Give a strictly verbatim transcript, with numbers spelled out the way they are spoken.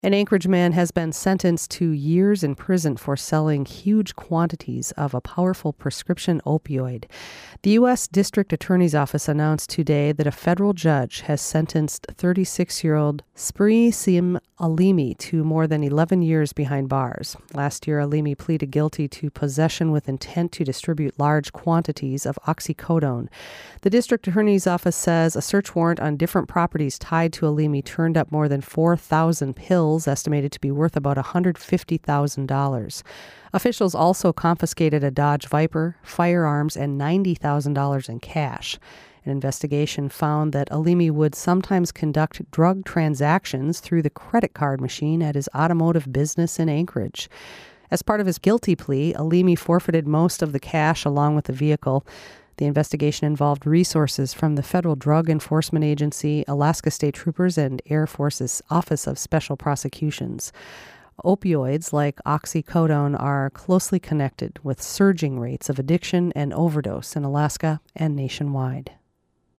An Anchorage man has been sentenced to years in prison for selling huge quantities of a powerful prescription opioid. The U S District Attorney's Office announced today that a federal judge has sentenced thirty-six-year-old Spree Sim Alimi to more than eleven years behind bars. Last year, Alimi pleaded guilty to possession with intent to distribute large quantities of oxycodone. The District Attorney's Office says a search warrant on different properties tied to Alimi turned up more than four thousand pills, estimated to be worth about one hundred fifty thousand dollars. Officials also confiscated a Dodge Viper, firearms, and ninety thousand dollars in cash. An investigation found that Alimi would sometimes conduct drug transactions through the credit card machine at his automotive business in Anchorage. As part of his guilty plea, Alimi forfeited most of the cash along with the vehicle. The investigation involved resources from the Federal Drug Enforcement Agency, Alaska State Troopers, and Air Force's Office of Special Prosecutions. Opioids like oxycodone are closely connected with surging rates of addiction and overdose in Alaska and nationwide.